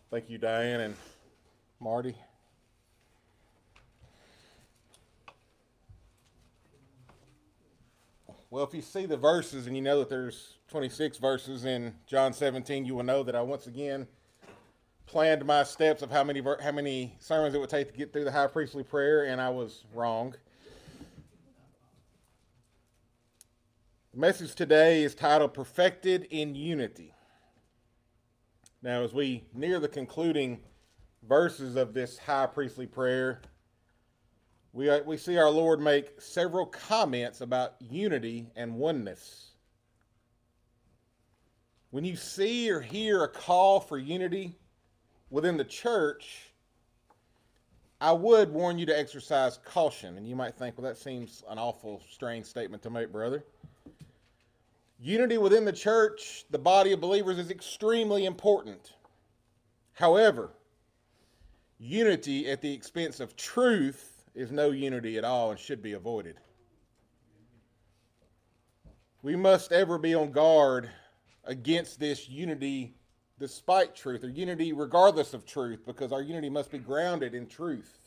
Thank you, Diane and Marty. Well, if you see the verses and you know that there's 26 verses in John 17, you will know that I once again planned my steps of how many sermons it would take to get through the high priestly prayer, and I was wrong. The message today is titled Perfected in Unity. Now, as we near the concluding verses of this high priestly prayer, we see our Lord make several comments about unity and oneness. When you see or hear a call for unity within the church, I would warn you to exercise caution. And you might think, well, that seems an awful strange statement to make, brother. Unity within the church, the body of believers, is extremely important. However, unity at the expense of truth is no unity at all and should be avoided. We must ever be on guard against this unity despite truth, or unity regardless of truth, because our unity must be grounded in truth.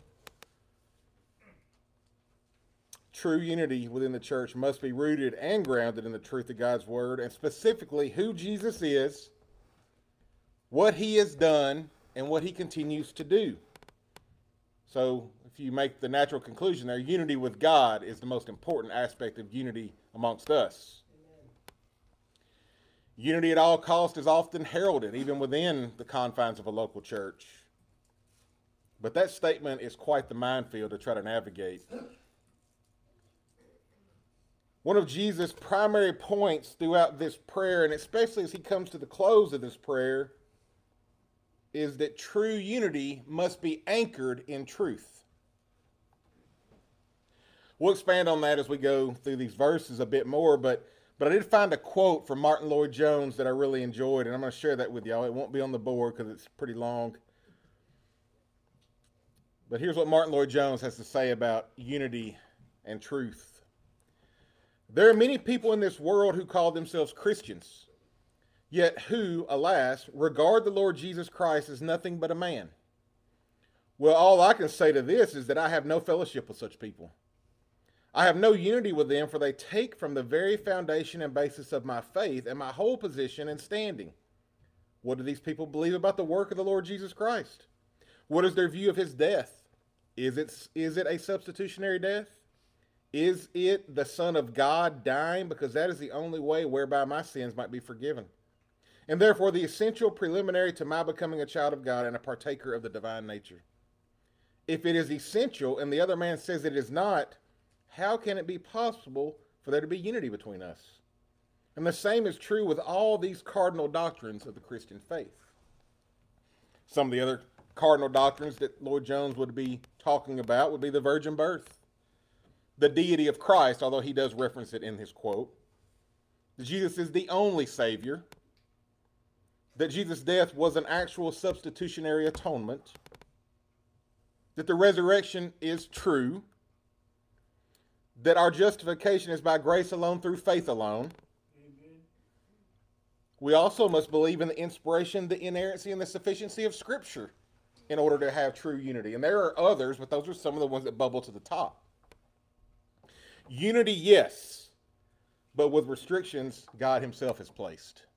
True unity within the church must be rooted and grounded in the truth of God's word, and specifically who Jesus is, what he has done, and what he continues to do. So, if you make the natural conclusion there, unity with God is the most important aspect of unity amongst us. Amen. Unity at all cost is often heralded, even within the confines of a local church. But that statement is quite the minefield to try to navigate. One of Jesus' primary points throughout this prayer, and especially as he comes to the close of this prayer, is that true unity must be anchored in truth. We'll expand on that as we go through these verses a bit more, but I did find a quote from Martin Lloyd-Jones that I really enjoyed, and I'm going to share that with y'all. It won't be on the board because it's pretty long. But here's what Martin Lloyd-Jones has to say about unity and truth. There are many people in this world who call themselves Christians, yet who, alas, regard the Lord Jesus Christ as nothing but a man. Well, all I can say to this is that I have no fellowship with such people. I have no unity with them, for they take from the very foundation and basis of my faith and my whole position and standing. What do these people believe about the work of the Lord Jesus Christ? What is their view of his death? Is it a substitutionary death? Is it the Son of God dying? Because that is the only way whereby my sins might be forgiven. And therefore the essential preliminary to my becoming a child of God and a partaker of the divine nature. If it is essential and the other man says it is not, how can it be possible for there to be unity between us? And the same is true with all these cardinal doctrines of the Christian faith. Some of the other cardinal doctrines that Lloyd-Jones would be talking about would be the virgin birth, the deity of Christ, although he does reference it in his quote, that Jesus is the only Savior, that Jesus' death was an actual substitutionary atonement, that the resurrection is true, that our justification is by grace alone through faith alone. Amen. We also must believe in the inspiration, the inerrancy, and the sufficiency of Scripture in order to have true unity. And there are others, but those are some of the ones that bubble to the top. Unity, yes, but with restrictions God himself has placed.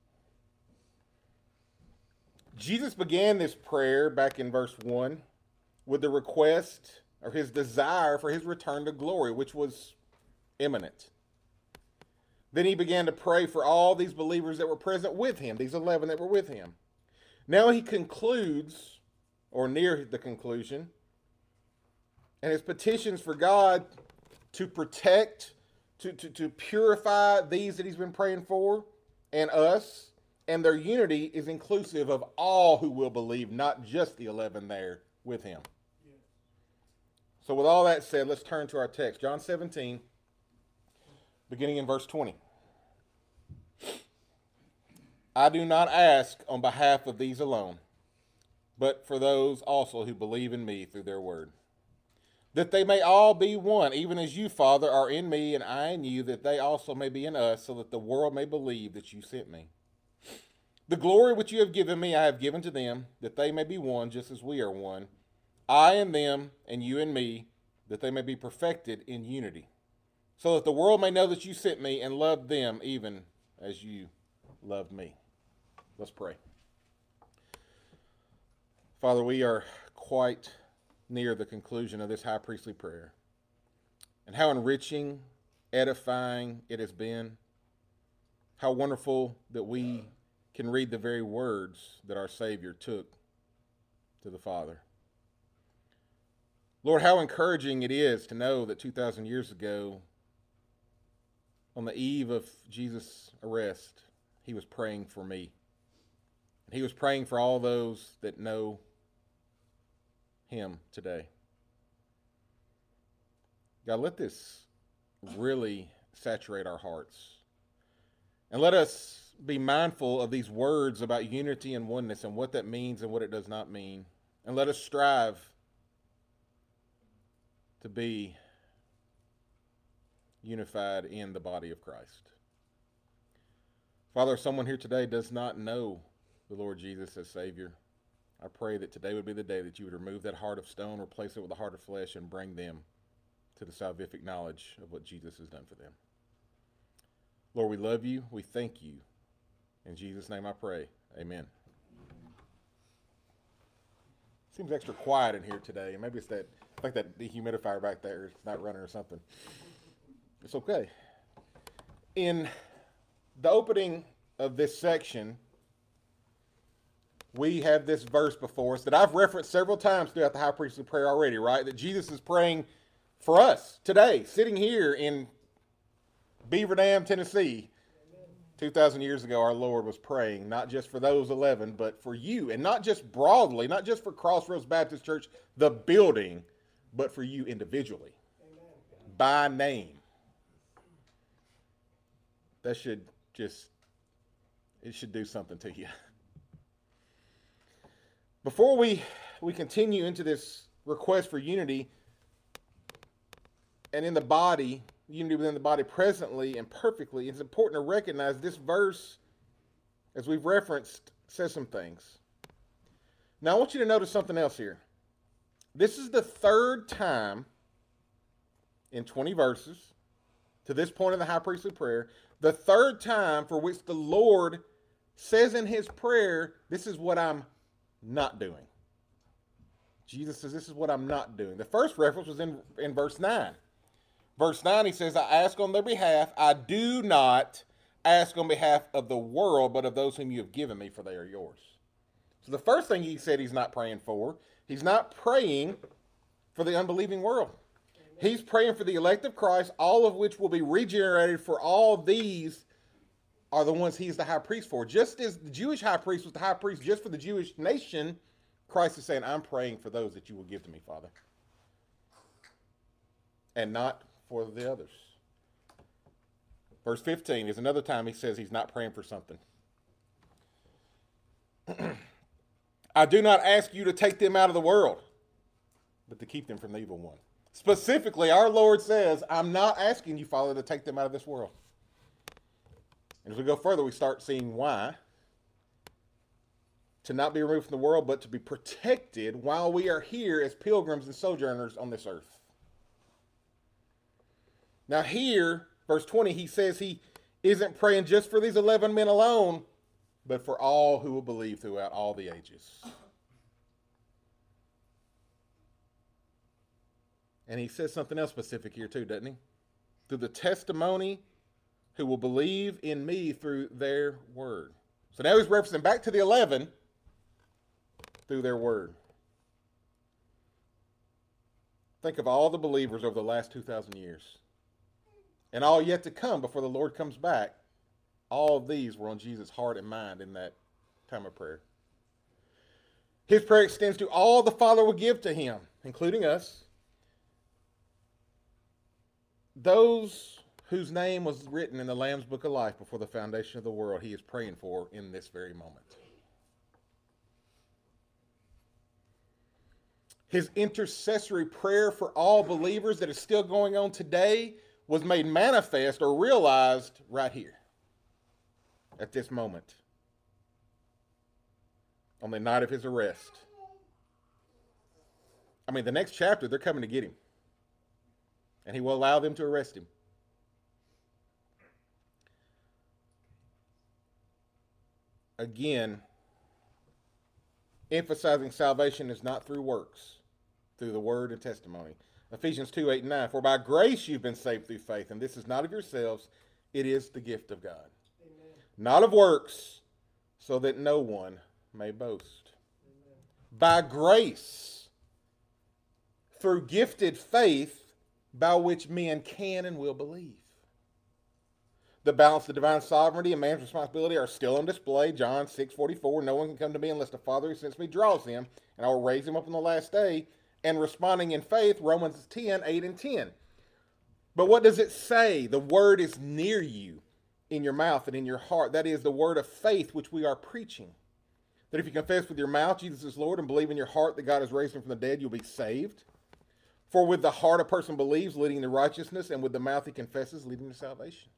Jesus began this prayer back in verse 1 with the request or his desire for his return to glory, which was imminent. Then he began to pray for all these believers that were present with him, these 11 that were with him. Now he concludes, or near the conclusion, and his petitions for God to protect, to purify these that he's been praying for, and us, and their unity is inclusive of all who will believe, not just the 11 there with him. So with all that said, let's turn to our text. John 17, beginning in verse 20. I do not ask on behalf of these alone, but for those also who believe in me through their word, that they may all be one, even as you, Father, are in me and I in you, that they also may be in us, so that the world may believe that you sent me. The glory which you have given me, I have given to them, that they may be one, just as we are one. I and them, and you and me, that they may be perfected in unity, so that the world may know that you sent me and loved them even as you loved me. Let's pray. Father, we are quite near the conclusion of this high priestly prayer. And how enriching, edifying it has been. How wonderful that we can read the very words that our Savior took to the Father. Lord, how encouraging it is to know that 2,000 years ago, on the eve of Jesus' arrest, he was praying for me. And he was praying for all those that know him today. God, let this really saturate our hearts. And let us be mindful of these words about unity and oneness and what that means and what it does not mean. And let us strive to be unified in the body of Christ. Father, if someone here today does not know the Lord Jesus as Savior, I pray that today would be the day that you would remove that heart of stone, replace it with a heart of flesh, and bring them to the salvific knowledge of what Jesus has done for them. Lord, we love you. We thank you. In Jesus' name I pray. Amen. Seems extra quiet in here today. Maybe it's that, I think that dehumidifier back there is not running or something. It's okay. In the opening of this section, we have this verse before us that I've referenced several times throughout the high priestly prayer already, right? That Jesus is praying for us today, sitting here in Beaver Dam, Tennessee. 2,000 years ago, our Lord was praying, not just for those 11, but for you. And not just broadly, not just for Crossroads Baptist Church, the building, but for you individually. Amen. By name. That should it should do something to you. Before we continue into this request for unity, and in the body, unity within the body presently and perfectly, it's important to recognize this verse, as we've referenced, says some things. Now I want you to notice something else here. This is the third time in 20 verses, to this point in the high priestly prayer, the third time for which the Lord says in his prayer, this is what I'm not doing. Jesus says, this is what I'm not doing. The first reference was in verse 9. Verse 9, he says, I ask on their behalf. I do not ask on behalf of the world, but of those whom you have given me, for they are yours. So the first thing he said he's not praying for, he's not praying for the unbelieving world. Amen. He's praying for the elect of Christ, all of which will be regenerated, for all these are the ones he's the high priest for. Just as the Jewish high priest was the high priest just for the Jewish nation, Christ is saying, I'm praying for those that you will give to me, Father. And not for the others. Verse 15 is another time he says he's not praying for something. I do not ask you to take them out of the world, but to keep them from the evil one. Specifically, our Lord says, I'm not asking you, Father, to take them out of this world. And as we go further, we start seeing why. To not be removed from the world, but to be protected while we are here as pilgrims and sojourners on this earth. Now here, verse 20, he says he isn't praying just for these 11 men alone, but for all who will believe throughout all the ages. And he says something else specific here too, doesn't he? Through the testimony who will believe in me through their word. So now he's referencing back to the 11 through their word. Think of all the believers over the last 2,000 years. And all yet to come before the Lord comes back. All of these were on Jesus' heart and mind in that time of prayer. His prayer extends to all the Father will give to him, including us. Those whose name was written in the Lamb's Book of Life before the foundation of the world, he is praying for in this very moment. His intercessory prayer for all believers that is still going on today was made manifest or realized right here at this moment. on the night of his arrest. I mean, the next chapter, they're coming to get him. And he will allow them to arrest him. Again, emphasizing salvation is not through works, through the word and testimony. Ephesians 2:8-9, for by grace you've been saved through faith, and this is not of yourselves, it is the gift of God. Amen. Not of works, so that no one may boast. Amen. By grace, through gifted faith, by which men can and will believe. The balance of divine sovereignty and man's responsibility are still on display. John 6:44, no one can come to me unless the Father who sends me draws him, and I will raise him up on the last day. And responding in faith, Romans 10:8-10. But what does it say? The word is near you, in your mouth and in your heart. That is the word of faith which we are preaching. That if you confess with your mouth Jesus is Lord and believe in your heart that God has raised him from the dead, you'll be saved. For with the heart a person believes, leading to righteousness, and with the mouth he confesses, leading to salvation.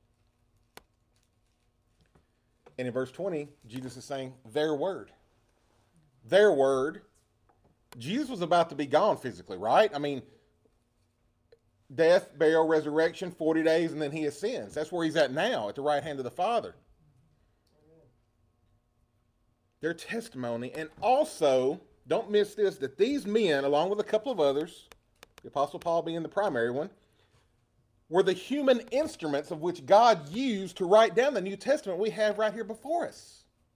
And in verse 20, Jesus is saying, their word. Their word. Jesus was about to be gone physically, right? I mean, death, burial, resurrection, 40 days, and then he ascends. That's where he's at now, at the right hand of the Father. Their testimony. And also, don't miss this, that these men, along with a couple of others, the Apostle Paul being the primary one, were the human instruments of which God used to write down the New Testament we have right here before us.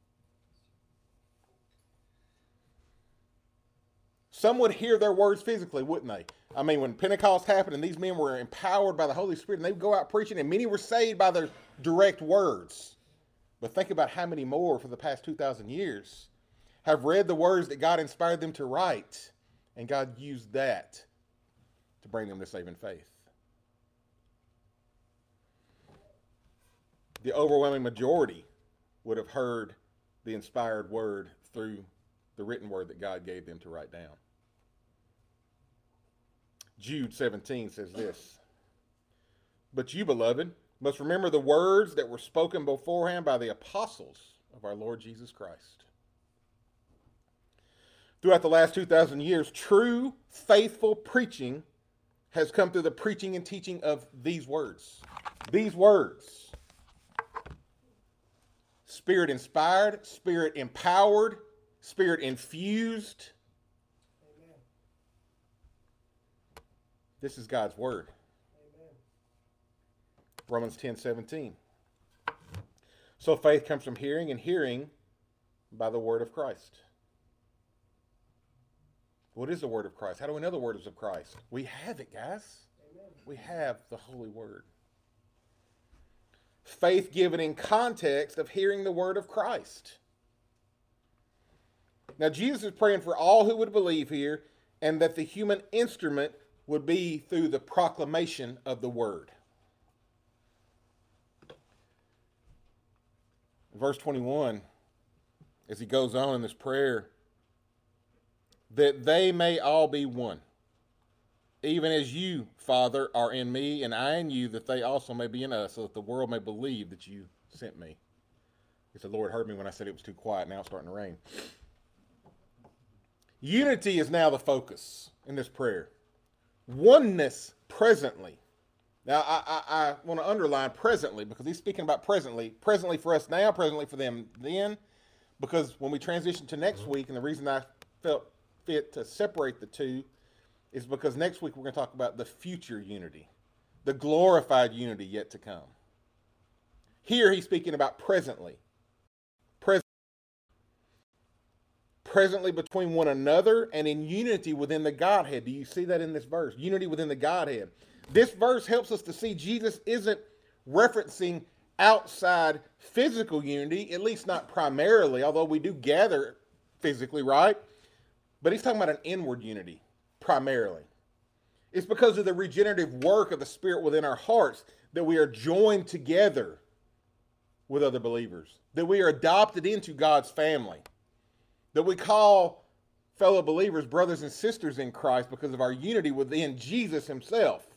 Some would hear their words physically, wouldn't they? I mean, when Pentecost happened and these men were empowered by the Holy Spirit and they would go out preaching, and many were saved by their direct words. But think about how many more for the past 2,000 years have read the words that God inspired them to write, and God used that to bring them to saving faith. The overwhelming majority would have heard the inspired word through the written word that God gave them to write down. Jude 17 says this, but you, beloved, must remember the words that were spoken beforehand by the apostles of our Lord Jesus Christ. Throughout the last 2,000 years, true, faithful preaching has come through the preaching and teaching of these words. These words. Spirit inspired, Spirit empowered, Spirit infused. Amen. This is God's word. Amen. Romans 10:17. So faith comes from hearing, and hearing by the word of Christ. What is the word of Christ? How do we know the word is of Christ? We have it, guys. Amen. We have the holy word. Faith given in context of hearing the word of Christ. Now, Jesus is praying for all who would believe here, and that the human instrument would be through the proclamation of the word. Verse 21, as he goes on in this prayer, that they may all be one, even as you, Father, are in me, and I in you, that they also may be in us, so that the world may believe that you sent me. He said, Lord heard me when I said it was too quiet. Now it's starting to rain. Unity is now the focus in this prayer. Oneness presently. Now, I want to underline presently, because he's speaking about presently. Presently for us now, presently for them then. Because when we transition to next week, and the reason I felt fit to separate the two is because next week we're going to talk about the future unity, the glorified unity yet to come. Here he's speaking about presently. Presently between one another and in unity within the Godhead. Do you see that in this verse? Unity within the Godhead. This verse helps us to see Jesus isn't referencing outside physical unity, at least not primarily, although we do gather physically, right? But he's talking about an inward unity, primarily. It's because of the regenerative work of the Spirit within our hearts that we are joined together with other believers, that we are adopted into God's family, that we call fellow believers brothers and sisters in Christ because of our unity within Jesus himself.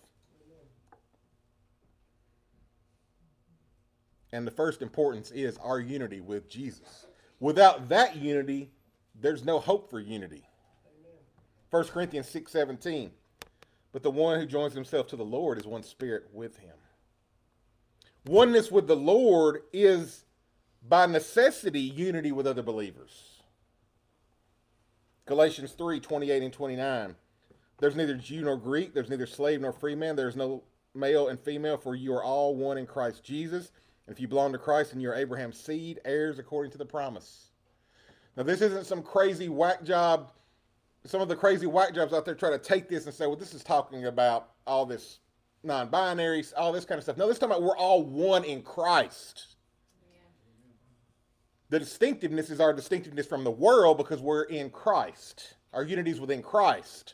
And the first importance is our unity with Jesus. Without that unity, there's no hope for unity. 1 Corinthians 6:17. But the one who joins himself to the Lord is one spirit with him. Oneness with the Lord is, by necessity, unity with other believers. Galatians 3:28 and 29. There's neither Jew nor Greek, there's neither slave nor free man, there's no male and female, for you are all one in Christ Jesus. And if you belong to Christ, then you're Abraham's seed, heirs according to the promise. Now, this isn't some crazy whack job. Some of the crazy whack jobs out there try to take this and say, well, this is talking about all this non-binaries, all this kind of stuff. No, this is talking about we're all one in Christ. Yeah. The distinctiveness is our distinctiveness from the world because we're in Christ. Our unity is within Christ.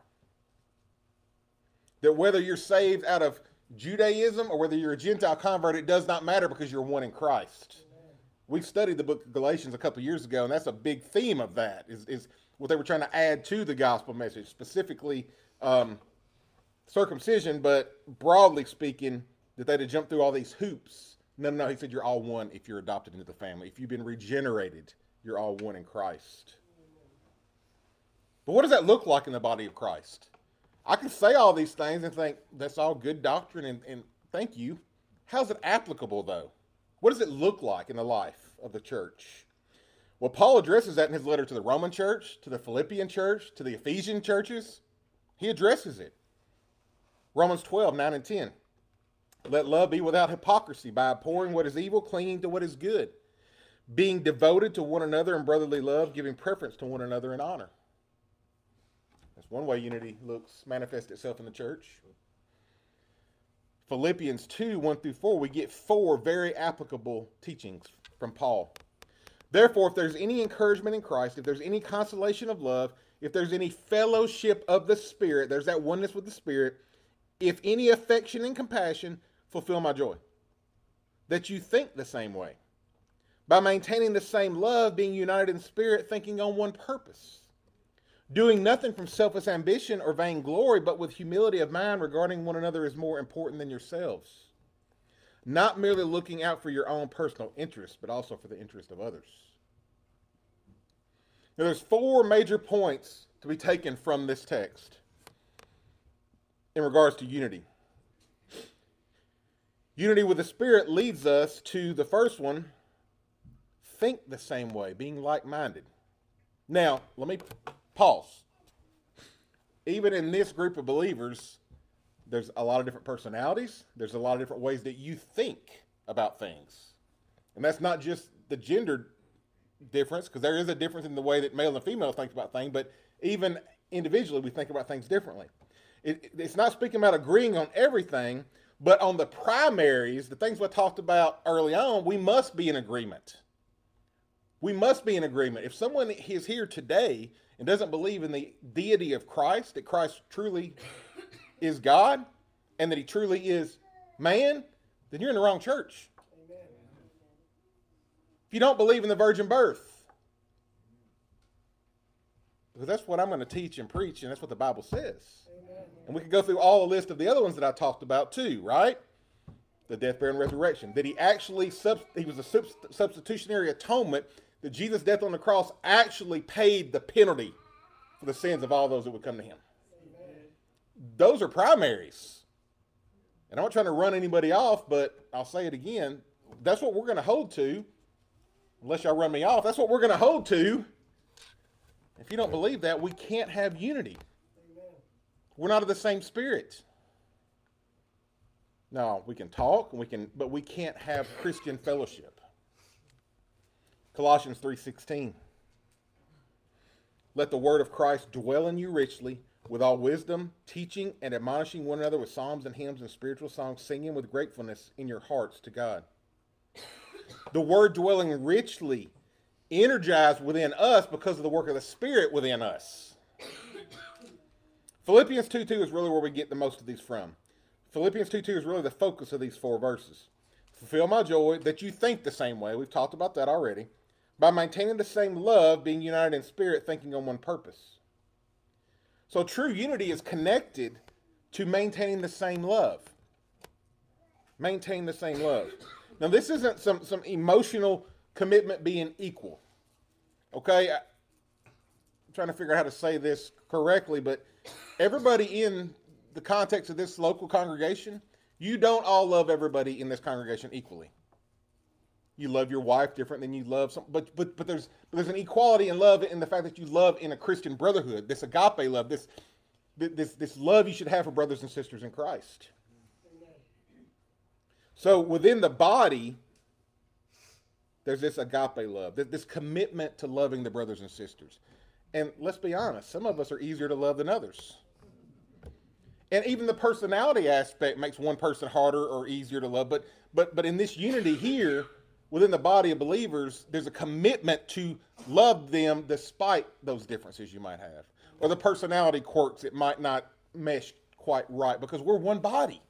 That whether you're saved out of Judaism or whether you're a Gentile convert, it does not matter because you're one in Christ. Amen. We studied the book of Galatians a couple years ago, and that's a big theme of that, is what they were trying to add to the gospel message, specifically circumcision, but broadly speaking, that they'd have jumped through all these hoops. No, he said you're all one if you're adopted into the family. If you've been regenerated, you're all one in Christ. But what does that look like in the body of Christ? I can say all these things and think that's all good doctrine and thank you. How's it applicable, though? What does it look like in the life of the church? Well, Paul addresses that in his letter to the Roman church, to the Philippian church, to the Ephesian churches. He addresses it. Romans 12:9 and 10. Let love be without hypocrisy, by abhorring what is evil, clinging to what is good, being devoted to one another in brotherly love, giving preference to one another in honor. That's one way unity manifests itself in the church. Philippians 2:1-4, we get 4 very applicable teachings from Paul. Therefore, if there's any encouragement in Christ, if there's any consolation of love, if there's any fellowship of the Spirit, there's that oneness with the Spirit, if any affection and compassion, fulfill my joy. That you think the same way. By maintaining the same love, being united in spirit, thinking on one purpose. Doing nothing from selfish ambition or vainglory, but with humility of mind, regarding one another as more important than yourselves. Not merely looking out for your own personal interests, but also for the interest of others. Now, there's 4 major points to be taken from this text in regards to unity. Unity with the Spirit leads us to the first one, think the same way, being like-minded. Now, let me pause. Even in this group of believers, there's a lot of different personalities. There's a lot of different ways that you think about things. And that's not just the gender difference, because there is a difference in the way that male and female think about things, but even individually we think about things differently. It's not speaking about agreeing on everything, but on the primaries, the things we talked about early on, we must be in agreement. We must be in agreement. If someone is here today and doesn't believe in the deity of Christ, that Christ truly is God, and that he truly is man, then you're in the wrong church. Amen. If you don't believe in the virgin birth, because that's what I'm going to teach and preach, and that's what the Bible says. Amen. And we could go through all the list of the other ones that I talked about too, right? The death, burial, and resurrection. That he actually, he was a substitutionary atonement, that Jesus' death on the cross actually paid the penalty for the sins of all those that would come to him. Amen. Those are primaries. And I'm not trying to run anybody off, but I'll say it again. That's what we're going to hold to. Unless y'all run me off, that's what we're going to hold to. If you don't believe that, we can't have unity. Amen. We're not of the same spirit. No, we can talk, but we can't have Christian fellowship. Colossians 3:16. Let the word of Christ dwell in you richly, with all wisdom, teaching and admonishing one another with psalms and hymns and spiritual songs, singing with gratefulness in your hearts to God. The word dwelling richly, energized within us because of the work of the Spirit within us. Philippians 2:2 is really where we get the most of these from. Philippians 2:2 is really the focus of these 4 verses. Fulfill my joy, that you think the same way. We've talked about that already. By maintaining the same love, being united in spirit, thinking on one purpose. So true unity is connected to maintaining the same love. Maintain the same love. Now, this isn't some emotional commitment being equal. Okay? trying to figure out how to say this correctly, but everybody in the context of this local congregation, you don't all love everybody in this congregation equally. You love your wife different than you love some, but there's an equality in love in the fact that you love in a Christian brotherhood. This agape love, this love you should have for brothers and sisters in Christ. So within the body, there's this agape love, this commitment to loving the brothers and sisters. And let's be honest, some of us are easier to love than others. And even the personality aspect makes one person harder or easier to love. But in this unity here, within the body of believers, there's a commitment to love them despite those differences you might have. Or the personality quirks that might not mesh quite right, because we're one body.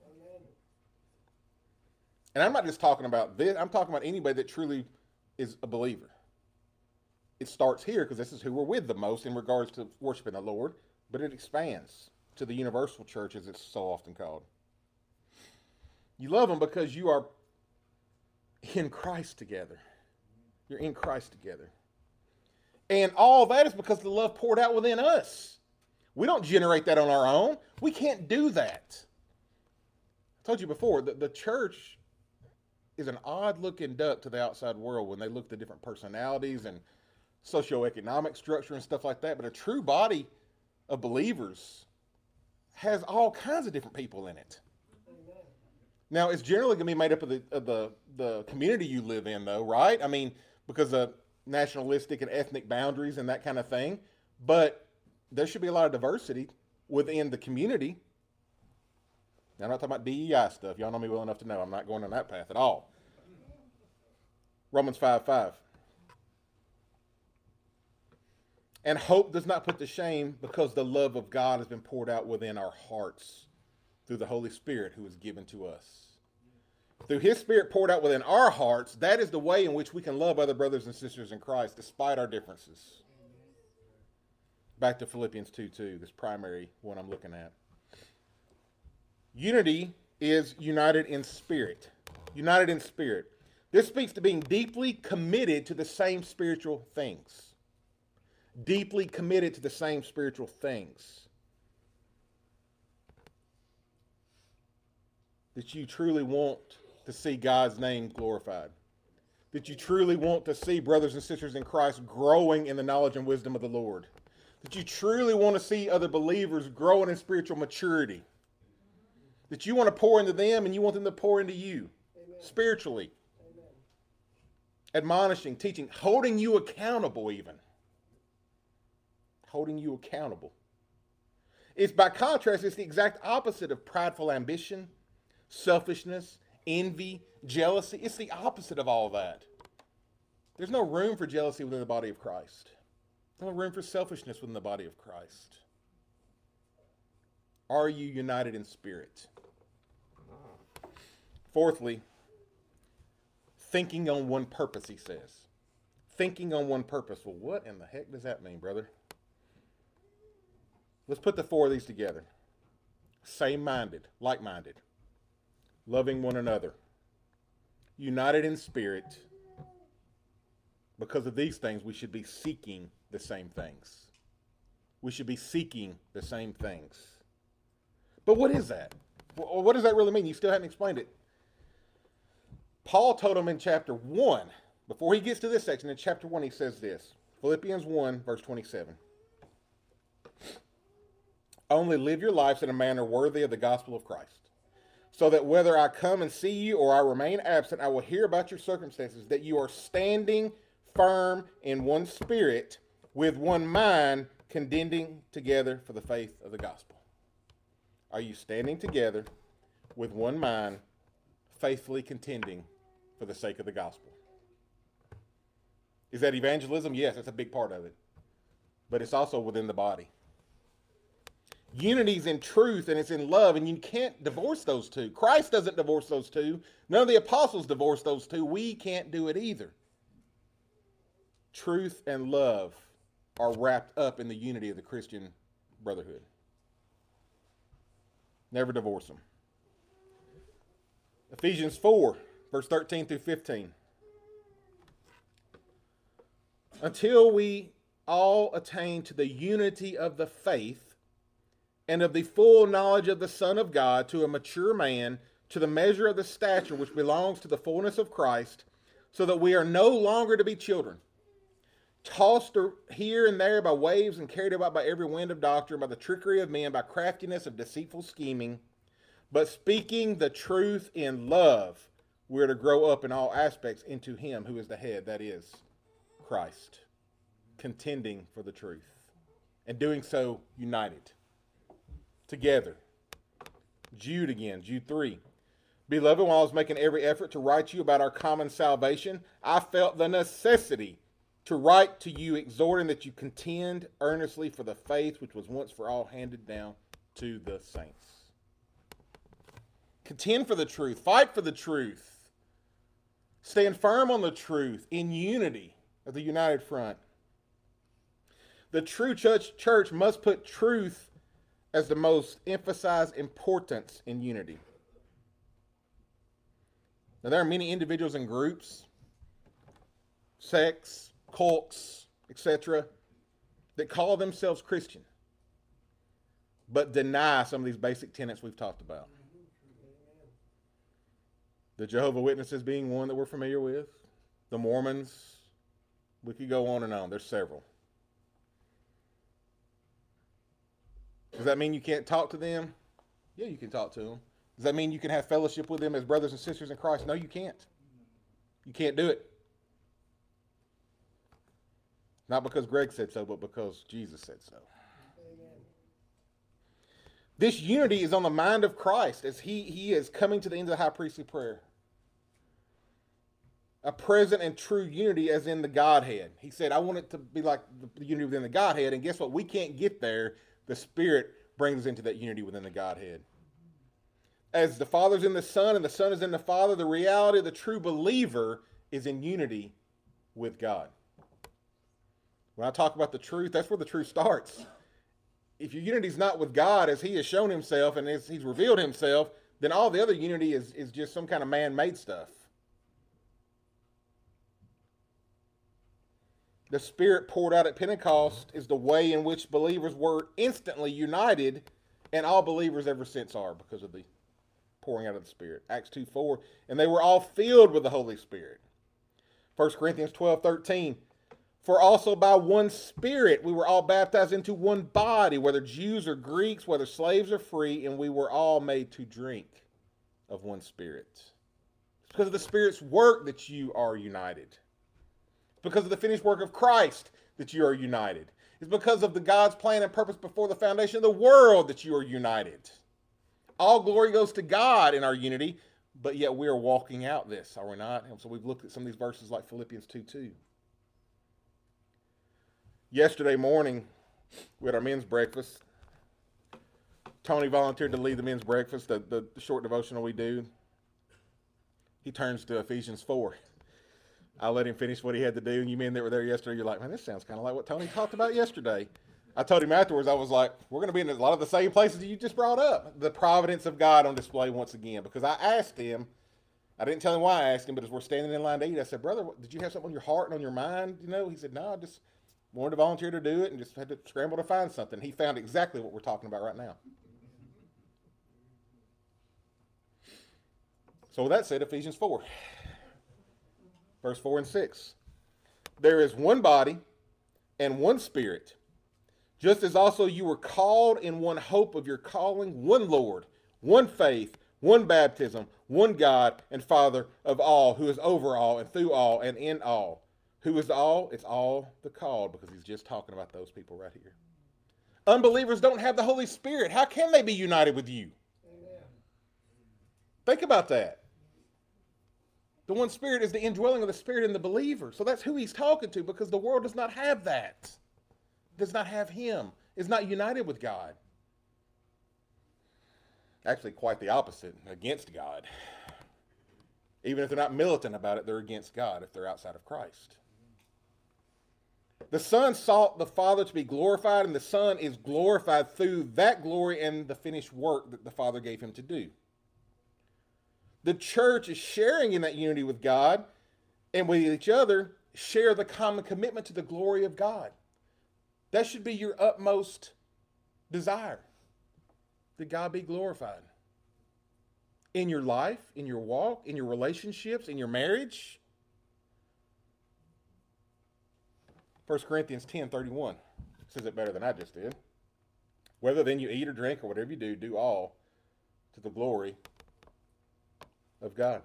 And I'm not just talking about this. I'm talking about anybody that truly is a believer. It starts here because this is who we're with the most in regards to worshiping the Lord, but it expands to the universal church, as it's so often called. You love them because you are in Christ together. You're in Christ together. And all that is because the love poured out within us. We don't generate that on our own. We can't do that. I told you before, the church is an odd-looking duck to the outside world when they look at the different personalities and socioeconomic structure and stuff like that. But a true body of believers has all kinds of different people in it. Amen. Now, it's generally going to be made up of the community you live in, though, right? I mean, because of nationalistic and ethnic boundaries and that kind of thing. But there should be a lot of diversity within the community. Now, I'm not talking about DEI stuff. Y'all know me well enough to know I'm not going on that path at all. Romans 5:5. And hope does not put to shame, because the love of God has been poured out within our hearts through the Holy Spirit who is given to us. Through his Spirit poured out within our hearts, that is the way in which we can love other brothers and sisters in Christ despite our differences. Back to Philippians 2:2, this primary one I'm looking at. Unity is united in spirit. United in spirit. This speaks to being deeply committed to the same spiritual things. Deeply committed to the same spiritual things. That you truly want to see God's name glorified. That you truly want to see brothers and sisters in Christ growing in the knowledge and wisdom of the Lord. That you truly want to see other believers growing in spiritual maturity. That you want to pour into them and you want them to pour into you. Amen. Spiritually. Amen. Admonishing, teaching, holding you accountable even. Holding you accountable. It's by contrast, it's the exact opposite of prideful ambition, selfishness, envy, jealousy. It's the opposite of all that. There's no room for jealousy within the body of Christ. There's no room for selfishness within the body of Christ. Are you united in spirit? Fourthly, thinking on one purpose, he says. Thinking on one purpose. Well, what in the heck does that mean, brother? Let's put the four of these together. Same-minded, like-minded, loving one another, united in spirit. Because of these things, we should be seeking the same things. We should be seeking the same things. But what is that? What does that really mean? You still haven't explained it. Paul told them in chapter 1, before he gets to this section, in chapter 1 he says this. Philippians 1, verse 27. Only live your lives in a manner worthy of the gospel of Christ, so that whether I come and see you or I remain absent, I will hear about your circumstances, that you are standing firm in one spirit, with one mind, contending together for the faith of the gospel. Are you standing together with one mind, faithfully contending for the sake of the gospel? Is that evangelism? Yes, that's a big part of it. But it's also within the body. Unity's in truth and it's in love, and you can't divorce those two. Christ doesn't divorce those two. None of the apostles divorced those two. We can't do it either. Truth and love are wrapped up in the unity of the Christian brotherhood. Never divorce them. Ephesians 4, verse 13 through 15. Until we all attain to the unity of the faith and of the full knowledge of the Son of God, to a mature man, to the measure of the stature which belongs to the fullness of Christ, so that we are no longer to be children, tossed here and there by waves and carried about by every wind of doctrine, by the trickery of men, by craftiness of deceitful scheming. But speaking the truth in love, we're to grow up in all aspects into him who is the head, that is, Christ, contending for the truth, and doing so united, together. Jude again, Jude 3. Beloved, while I was making every effort to write to you about our common salvation, I felt the necessity to write to you, exhorting that you contend earnestly for the faith which was once for all handed down to the saints. Contend for the truth. Fight for the truth. Stand firm on the truth in unity as a united front. The true church must put truth as the most emphasized importance in unity. Now, there are many individuals and groups, sects, cults, etc., that call themselves Christian, but deny some of these basic tenets we've talked about. The Jehovah's Witnesses being one that we're familiar with, the Mormons, we could go on and on. There's several. Does that mean you can't talk to them? Yeah, you can talk to them. Does that mean you can have fellowship with them as brothers and sisters in Christ? No, you can't. You can't do it. Not because Greg said so, but because Jesus said so. Amen. This unity is on the mind of Christ as he is coming to the end of the high priestly prayer. A present and true unity as in the Godhead. He said, I want it to be like the unity within the Godhead. And guess what? We can't get there. The Spirit brings us into that unity within the Godhead. As the Father's in the Son and the Son is in the Father, the reality of the true believer is in unity with God. When I talk about the truth, that's where the truth starts. If your unity is not with God as he has shown himself and as he's revealed himself, then all the other unity is just some kind of man-made stuff. The Spirit poured out at Pentecost is the way in which believers were instantly united, and all believers ever since are because of the pouring out of the Spirit. Acts 2:4, and they were all filled with the Holy Spirit. 1 Corinthians 12:13, for also by one Spirit we were all baptized into one body, whether Jews or Greeks, whether slaves or free, and we were all made to drink of one Spirit. It's because of the Spirit's work that you are united. It's because of the finished work of Christ that you are united. It's because of the God's plan and purpose before the foundation of the world that you are united. All glory goes to God in our unity, but yet we are walking out this, are we not? And so we've looked at some of these verses like Philippians 2:2. Yesterday morning, we had our men's breakfast. Tony volunteered to lead the men's breakfast, the short devotional we do. He turns to Ephesians 4. I let him finish what he had to do, and you men that were there yesterday, you're like, man, this sounds kind of like what Tony talked about yesterday. I told him afterwards, I was like, we're going to be in a lot of the same places you just brought up. The providence of God on display once again, because I asked him, I didn't tell him why I asked him, but as we're standing in line to eat, I said, brother, did you have something on your heart and on your mind? You know, he said, no, I just wanted to volunteer to do it and just had to scramble to find something. He found exactly what we're talking about right now. So with that said, Ephesians 4, verse 4 and 6. There is one body and one Spirit, just as also you were called in one hope of your calling, one Lord, one faith, one baptism, one God and Father of all, who is over all and through all and in all. Who is all? It's all the called, because he's just talking about those people right here. Unbelievers don't have the Holy Spirit. How can they be united with you? Amen. Think about that. The one Spirit is the indwelling of the Spirit in the believer. So that's who he's talking to, because the world does not have that. Does not have him. Is not united with God. Actually, quite the opposite. Against God. Even if they're not militant about it, they're against God if they're outside of Christ. The Son sought the Father to be glorified, and the Son is glorified through that glory and the finished work that the Father gave him to do. The church is sharing in that unity with God, and with each other share the common commitment to the glory of God. That should be your utmost desire, that God be glorified in your life, in your walk, in your relationships, in your marriage. 1 Corinthians 10:31 says it better than I just did. Whether then you eat or drink or whatever you do, do all to the glory of God.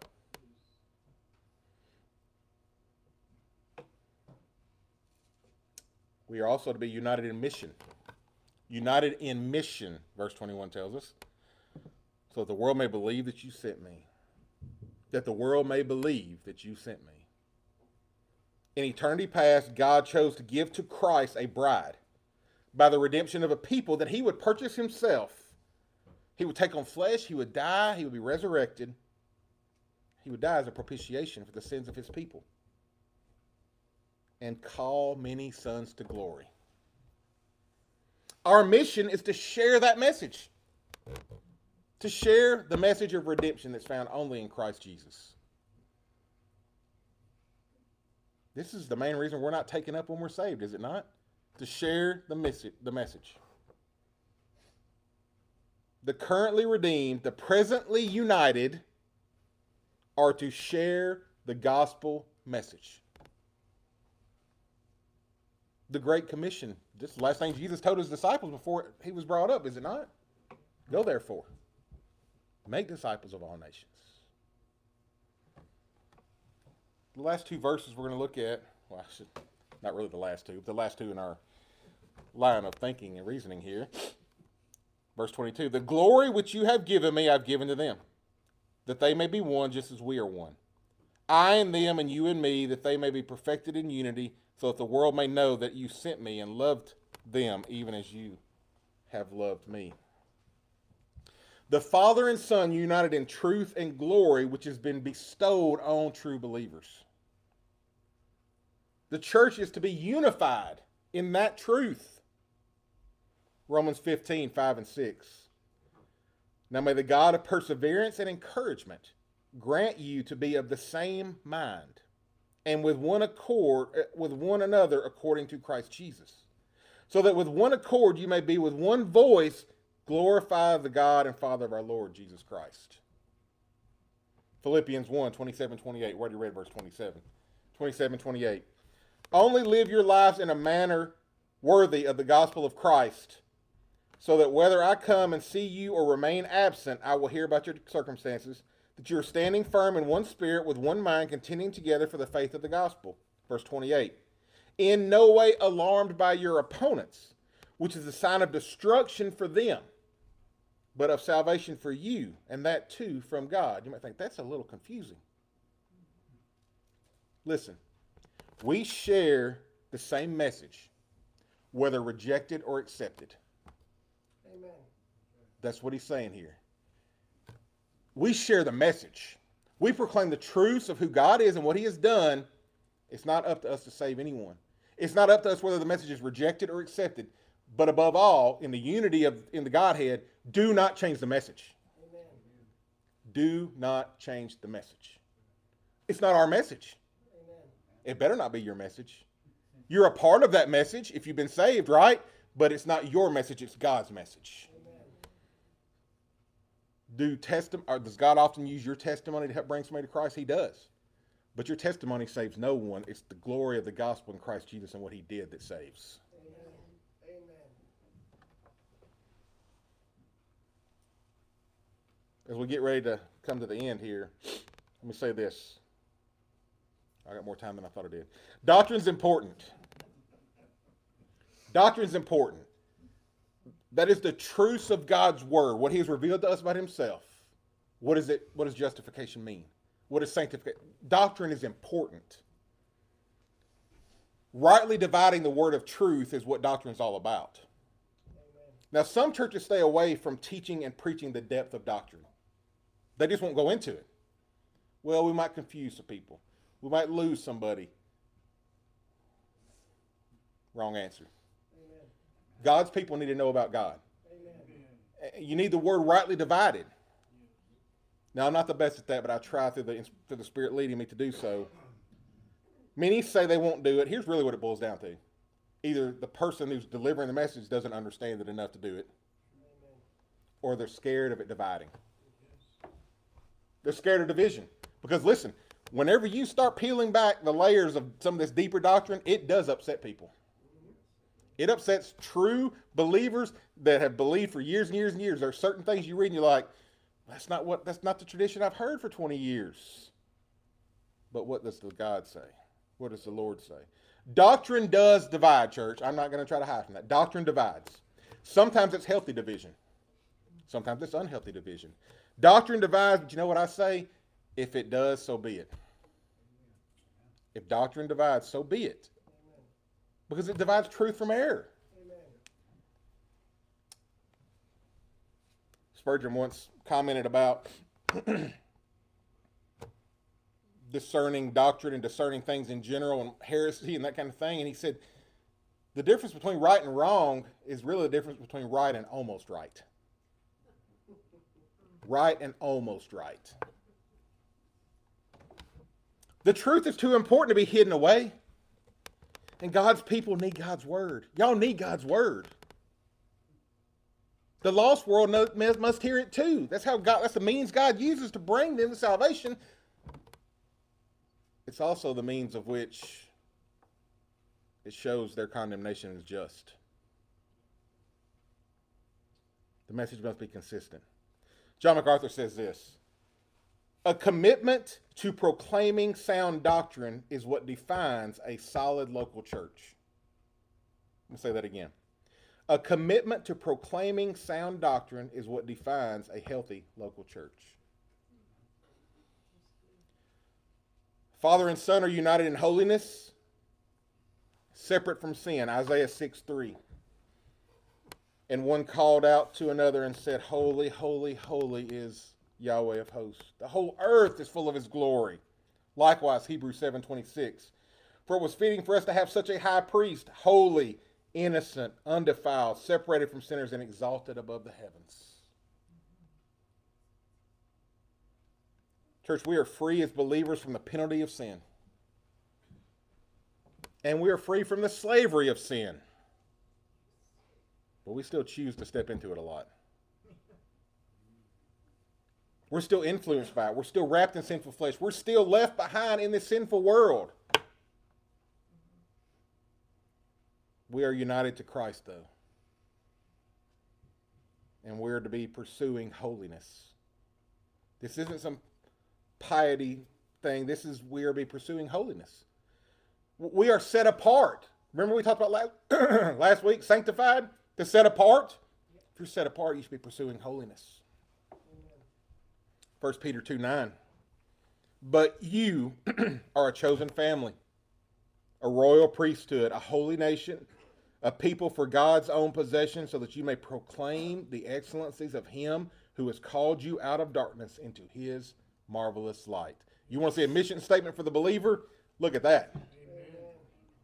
We are also to be united in mission. United in mission, verse 21 tells us. So that the world may believe that you sent me. That the world may believe that you sent me. In eternity past, God chose to give to Christ a bride by the redemption of a people that he would purchase himself. He would take on flesh, he would die, he would be resurrected. He would die as a propitiation for the sins of his people and call many sons to glory. Our mission is to share that message. To share the message of redemption that's found only in Christ Jesus. This is the main reason we're not taken up when we're saved, is it not? To share the message. The currently redeemed, the presently united, are to share the gospel message. The Great Commission. This is the last thing Jesus told his disciples before he was brought up, is it not? Go therefore. Make disciples of all nations. The last two verses we're going to look at, well, not really the last two, but the last two in our line of thinking and reasoning here. Verse 22, the glory which you have given me, I've given to them, that they may be one just as we are one. I and them and you and me, that they may be perfected in unity, so that the world may know that you sent me and loved them even as you have loved me. The Father and Son united in truth and glory, which has been bestowed on true believers. The church is to be unified in that truth. Romans 15:5 and 6. Now may the God of perseverance and encouragement grant you to be of the same mind, and with one accord, with one another according to Christ Jesus, so that with one accord you may be with one voice glorify the God and Father of our Lord Jesus Christ. Philippians 1:27-28. We already read verse 27. 27-28. Only live your lives in a manner worthy of the gospel of Christ, so that whether I come and see you or remain absent, I will hear about your circumstances, that you are standing firm in one spirit, with one mind, contending together for the faith of the gospel. Verse 28. In no way alarmed by your opponents, which is a sign of destruction for them, but of salvation for you, and that too from God. You might think that's a little confusing. Listen, we share the same message, whether rejected or accepted. Amen. That's what he's saying here. We share the message. We proclaim the truths of who God is and what he has done. It's not up to us to save anyone. It's not up to us whether the message is rejected or accepted. But above all, in the unity in the Godhead, do not change the message. Amen. Do not change the message. It's not our message. Amen. It better not be your message. You're a part of that message if you've been saved, right? But it's not your message, it's God's message. Does God often use your testimony to help bring somebody to Christ? He does. But your testimony saves no one. It's the glory of the gospel in Christ Jesus and what he did that saves. Amen. Amen. As we get ready to come to the end here, let me say this. I got more time than I thought I did. Doctrine's important. Doctrine's important. That is the truths of God's word, what he has revealed to us about himself. What is it? What does justification mean? What is sanctification? Doctrine is important. Rightly dividing the word of truth is what doctrine is all about. Amen. Now, some churches stay away from teaching and preaching the depth of doctrine. They just won't go into it. Well, we might confuse some people. We might lose somebody. Wrong answer. Amen. God's people need to know about God. Amen. You need the word rightly divided. Now, I'm not the best at that, but I try through the Spirit leading me to do so. Many say they won't do it. Here's really what it boils down to. Either the person who's delivering the message doesn't understand it enough to do it, or they're scared of it dividing. They're scared of division. Because listen, whenever you start peeling back the layers of some of this deeper doctrine, it does upset people. It upsets true believers that have believed for years and years and years. There are certain things you read and you're like, that's not the tradition I've heard for 20 years. But what does the God say? What does the Lord say? Doctrine does divide, church. I'm not going to try to hide from that. Doctrine divides. Sometimes it's healthy division. Sometimes it's unhealthy division. Doctrine divides, but you know what I say? If it does, so be it. If doctrine divides, so be it. Because it divides truth from error. Spurgeon once commented about discerning doctrine and discerning things in general and heresy and that kind of thing. And he said, the difference between right and wrong is really the difference between right and almost right. Right and almost right. The truth is too important to be hidden away. And God's people need God's word. Y'all need God's word. The lost world must hear it too. That's the means God uses to bring them to salvation. It's also the means of which it shows their condemnation is just. The message must be consistent. John MacArthur says this: a commitment to proclaiming sound doctrine is what defines a solid local church. Let me say that again. A commitment to proclaiming sound doctrine is what defines a healthy local church. Father and Son are united in holiness, separate from sin. Isaiah 6:3. And one called out to another and said, holy, holy, holy is Yahweh of hosts. The whole earth is full of his glory. Likewise, Hebrews 7:26. For it was fitting for us to have such a high priest, holy, innocent, undefiled, separated from sinners, and exalted above the heavens. Church, we are free as believers from the penalty of sin. And we are free from the slavery of sin. But we still choose to step into it a lot. We're still influenced by it. We're still wrapped in sinful flesh. We're still left behind in this sinful world. We are united to Christ, though. And we're to be pursuing holiness. This isn't some piety thing. We are to be pursuing holiness. We are set apart. Remember we talked about last week, sanctified, to set apart? If you're set apart, you should be pursuing holiness. 1 Peter 2:9. But you are a chosen family, a royal priesthood, a holy nation, a people for God's own possession, so that you may proclaim the excellencies of him who has called you out of darkness into his marvelous light. You want to see a mission statement for the believer? Look at that. Amen.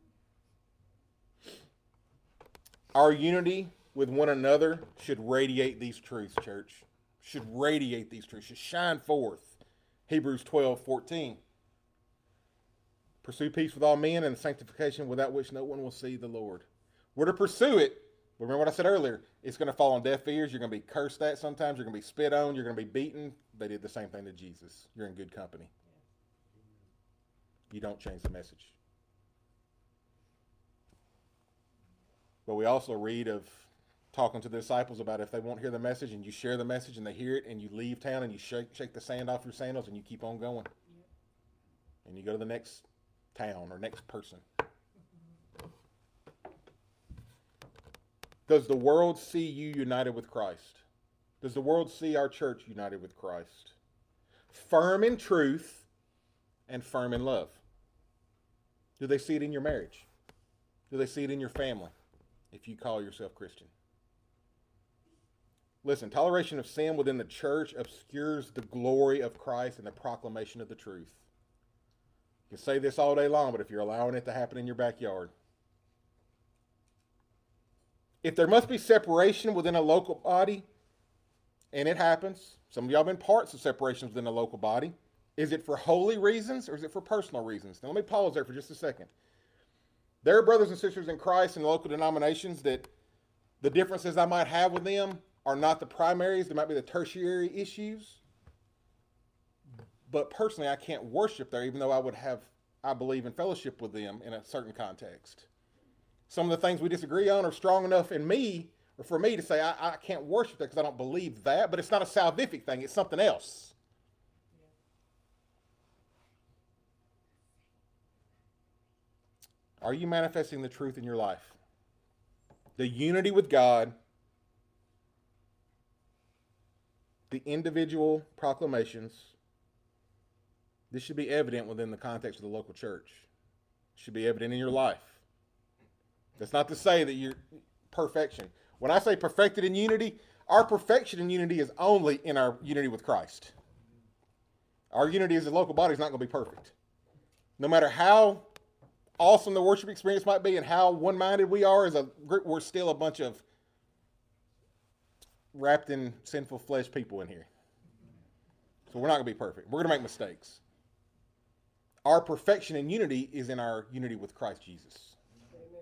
Our unity with one another should radiate these truths, church. Should radiate these truths, should shine forth. Hebrews 12:14. Pursue peace with all men and sanctification, without which no one will see the Lord. We're to pursue it. Remember what I said earlier. It's going to fall on deaf ears. You're going to be cursed at sometimes. You're going to be spit on. You're going to be beaten. They did the same thing to Jesus. You're in good company. You don't change the message. But we also read of talking to the disciples about if they won't hear the message, and you share the message and they hear it, and you leave town and you shake the sand off your sandals and you keep on going. And you go to the next town or next person. Does the world see you united with Christ? Does the world see our church united with Christ? Firm in truth and firm in love. Do they see it in your marriage? Do they see it in your family if you call yourself Christian? Listen, toleration of sin within the church obscures the glory of Christ and the proclamation of the truth. You can say this all day long, but if you're allowing it to happen in your backyard. If there must be separation within a local body, and it happens, some of y'all have been parts of separations within a local body, is it for holy reasons or is it for personal reasons? Now let me pause there for just a second. There are brothers and sisters in Christ in local denominations that the differences I might have with them are not the primaries. They might be the tertiary issues. But personally, I can't worship there, even though I believe in fellowship with them in a certain context. Some of the things we disagree on are strong enough in me, or for me to say, I can't worship there because I don't believe that, but it's not a salvific thing, it's something else. Are you manifesting the truth in your life? The unity with God, the individual proclamations. This should be evident within the context of the local church. It should be evident in your life. That's not to say that you're perfection. When I say perfected in unity, our perfection in unity is only in our unity with Christ. Our unity as a local body is not going to be perfect. No matter how awesome the worship experience might be and how one-minded we are as a group, we're still a bunch of wrapped in sinful flesh people in here. So we're not going to be perfect. We're going to make mistakes. Our perfection in unity is in our unity with Christ Jesus. Amen.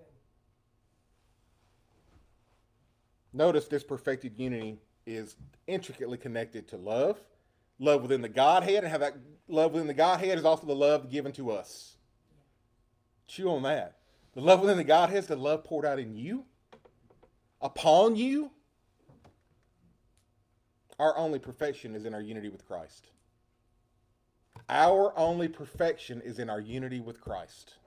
Notice this perfected unity is intricately connected to love, love within the Godhead, and how that love within the Godhead is also the love given to us. Chew on that. The love within the Godhead is the love poured out in you, upon you. Our only perfection is in our unity with Christ. Our only perfection is in our unity with Christ.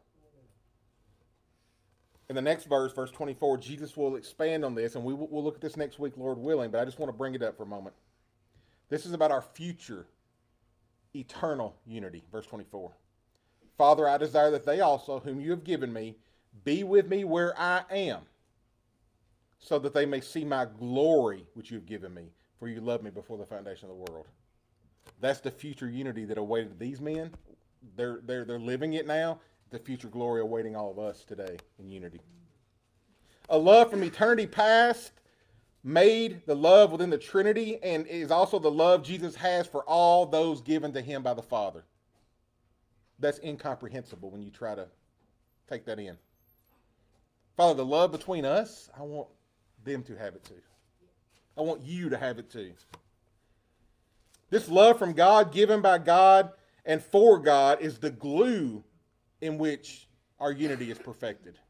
In the next verse, verse 24, Jesus will expand on this, and we'll look at this next week, Lord willing, but I just want to bring it up for a moment. This is about our future, eternal unity. Verse 24. Father, I desire that they also, whom you have given me, be with me where I am, so that they may see my glory which you have given me, for you loved me before the foundation of the world. That's the future unity that awaited these men. They're living it now. The future glory awaiting all of us today in unity. A love from eternity past made the love within the Trinity, and is also the love Jesus has for all those given to him by the Father. That's incomprehensible when you try to take that in. Father, the love between us, I want them to have it too. I want you to have it too. This love from God, given by God and for God, is the glue in which our unity is perfected.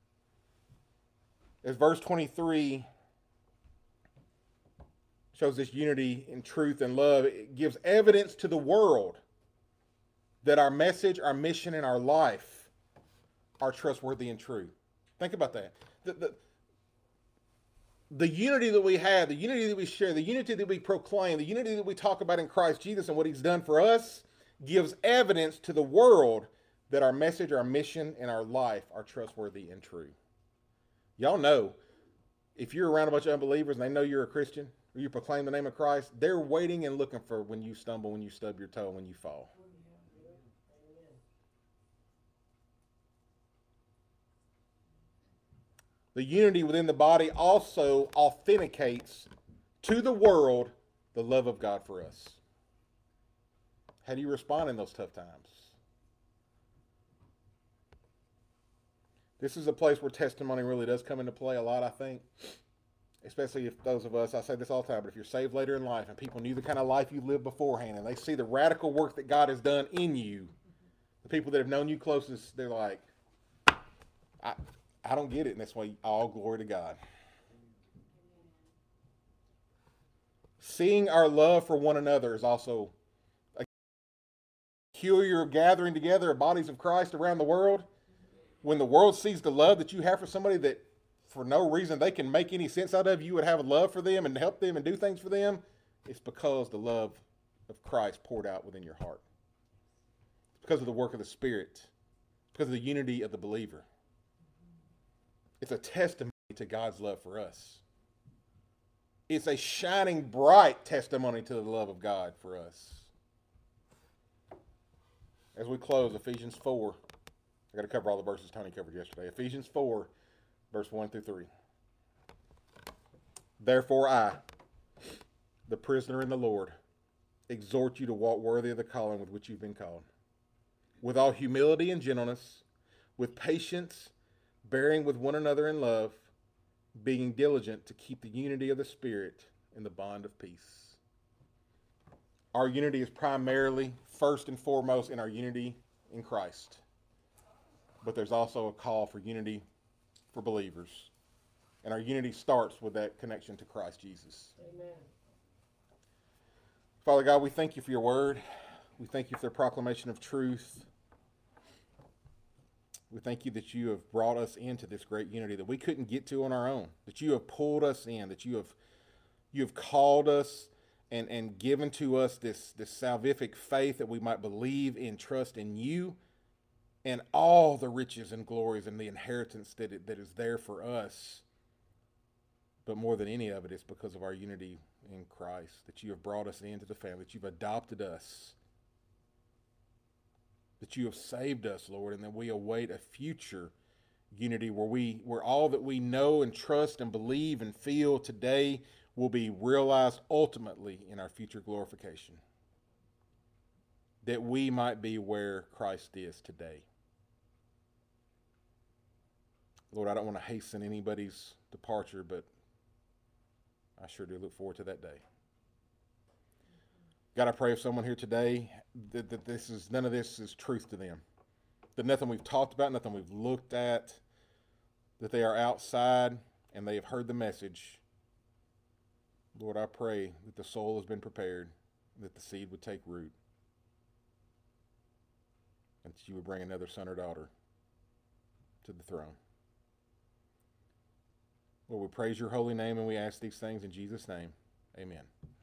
As verse 23 shows this unity in truth and love, it gives evidence to the world that our message, our mission, and our life are trustworthy and true. Think about that. The unity that we have, the unity that we share, the unity that we proclaim, the unity that we talk about in Christ Jesus and what he's done for us gives evidence to the world that our message, our mission, and our life are trustworthy and true. Y'all know, if you're around a bunch of unbelievers and they know you're a Christian, or you proclaim the name of Christ, they're waiting and looking for when you stumble, when you stub your toe, when you fall. The unity within the body also authenticates to the world the love of God for us. How do you respond in those tough times? This is a place where testimony really does come into play a lot, I think. Especially if those of us, I say this all the time, but if you're saved later in life and people knew the kind of life you lived beforehand and they see the radical work that God has done in you, the people that have known you closest, they're like, I don't get it, and that's why all glory to God. Seeing our love for one another is also a peculiar gathering together of bodies of Christ around the world. When the world sees the love that you have for somebody that for no reason they can make any sense out of, you would have a love for them and help them and do things for them, it's because the love of Christ poured out within your heart. It's because of the work of the Spirit. It's because of the unity of the believer. It's a testimony to God's love for us. It's a shining bright testimony to the love of God for us. As we close, Ephesians 4. I got to cover all the verses Tony covered yesterday. Ephesians 4, verse 1 through 3. Therefore I, the prisoner in the Lord, exhort you to walk worthy of the calling with which you've been called, with all humility and gentleness, with patience, bearing with one another in love, being diligent to keep the unity of the Spirit in the bond of peace. Our unity is primarily, first and foremost, in our unity in Christ. But there's also a call for unity for believers. And our unity starts with that connection to Christ Jesus. Amen. Father God, we thank you for your word. We thank you for the proclamation of truth. We thank you that you have brought us into this great unity that we couldn't get to on our own, that you have pulled us in, that you have called us and given to us this salvific faith that we might believe and trust in you and all the riches and glories and the inheritance that is there for us. But more than any of it, it's because of our unity in Christ, that you have brought us into the family, that you've adopted us, that you have saved us, Lord, and that we await a future unity where all that we know and trust and believe and feel today will be realized ultimately in our future glorification. That we might be where Christ is today. Lord, I don't want to hasten anybody's departure, but I sure do look forward to that day. God, I pray if someone here today that none of this is truth to them, that nothing we've talked about, nothing we've looked at, that they are outside and they have heard the message. Lord, I pray that the soul has been prepared, that the seed would take root, and that you would bring another son or daughter to the throne. Lord, we praise your holy name and we ask these things in Jesus' name. Amen.